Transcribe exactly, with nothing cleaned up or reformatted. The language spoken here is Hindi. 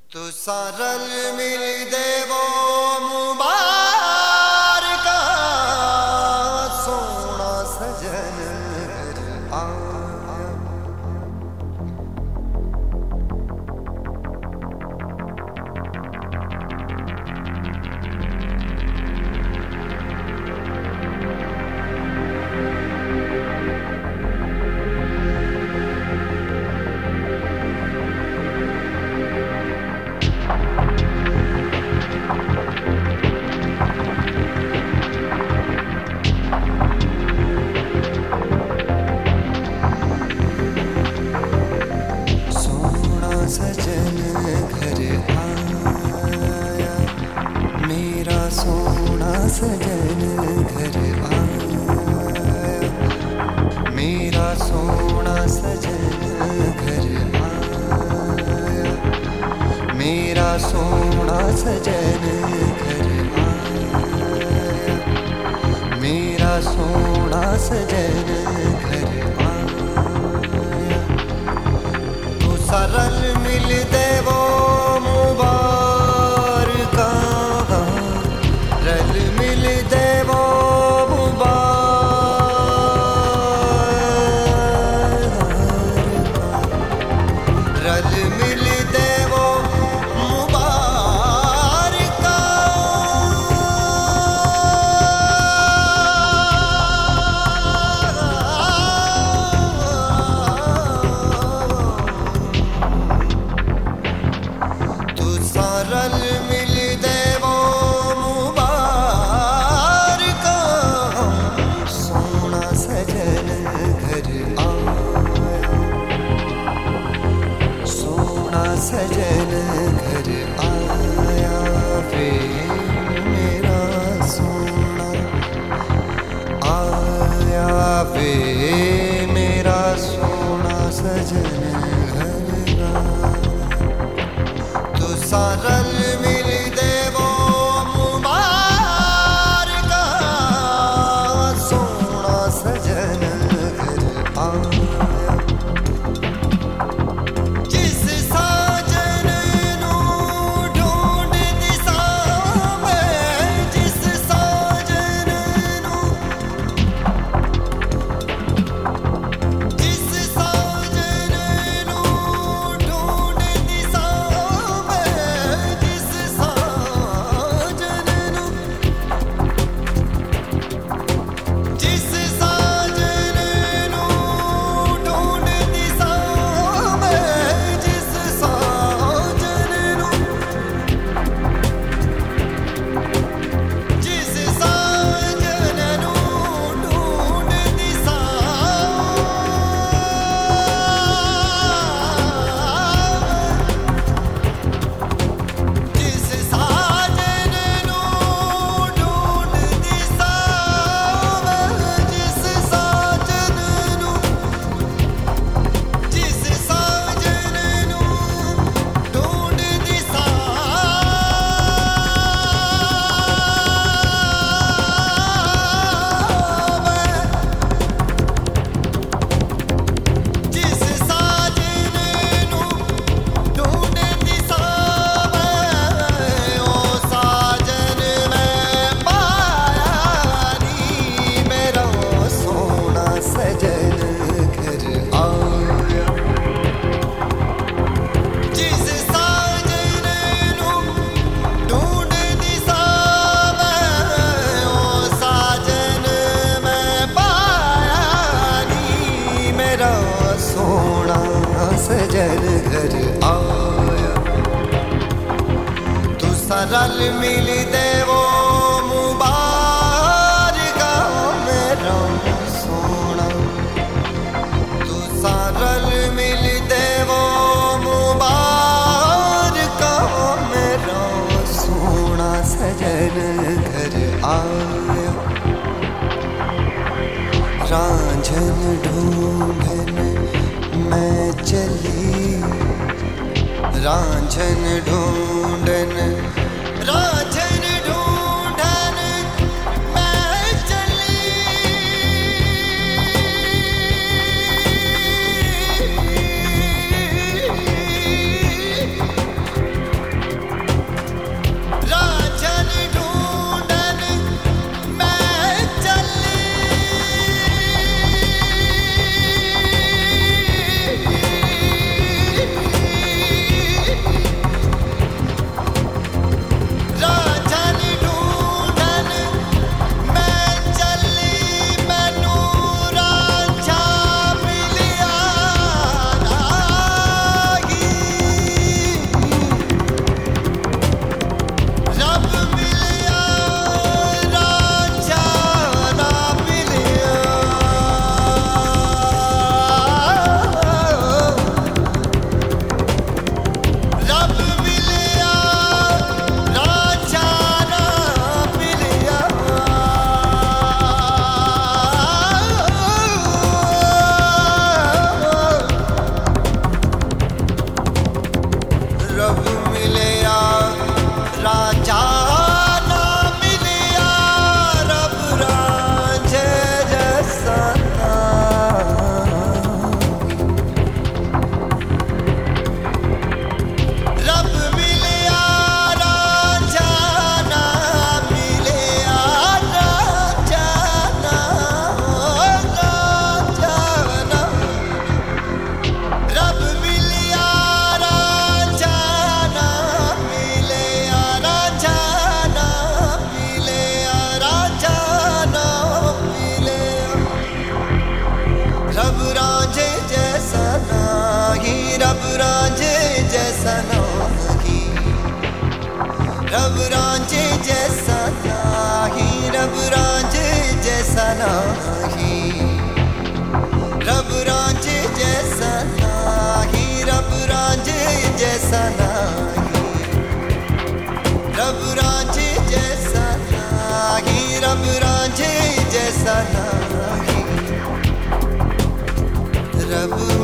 तू सरल मिल देवो मुबारक सोना सजन घर आया। सजन घर आया मेरा सोना सजन घर आया। मेरा सोना सजन घर आया। मेरा सोना सजन घर आया। मेरा सोना सजन घर आया। तू सरल मिल देवो मुबारक रल मिल देवो मुबारक रल मिल देवो मुबारक। सरल मिल देवो मुबारक सोना सजन घर आया। सोना सजन घर आया वे मेरा सोना आया वे मेरा सोना सजन घर आया। सरल मिल देवो मुबारक सोना सजन घर आया। जिस साजन नू ढूंढ दिसा मैं जिस साजन नू जिस साजन नू ढूंढ दिसा सोना सजन घर आया। तू सरल मिल देवो मुबारक मेरा सोना। तू सरल मिल देवो मुबारक मेरा सोना सजन घर आया। रांझन ढूंढन मैं चली रांझन ढूंढन रांझन ढूंढन मैं चली। मिलया राजा ना मिलया रब रांझे जैसा ना। रब मिलया राजा ना मिलया राजा ना राजा ना। रब मिलया राजा ना मिलया राजा ना मिलया राजा ना मिलया। रब रांझे जैसा नाही रब रांझे जैसा नाही। रब रांझे जैसा नाही रब रांझे जैसा नाही। रब रांझे जैसा नाही रब रांझे जैसा नाही। रब रांझे जैसा नाही रब रांझे जैसा नाही। रब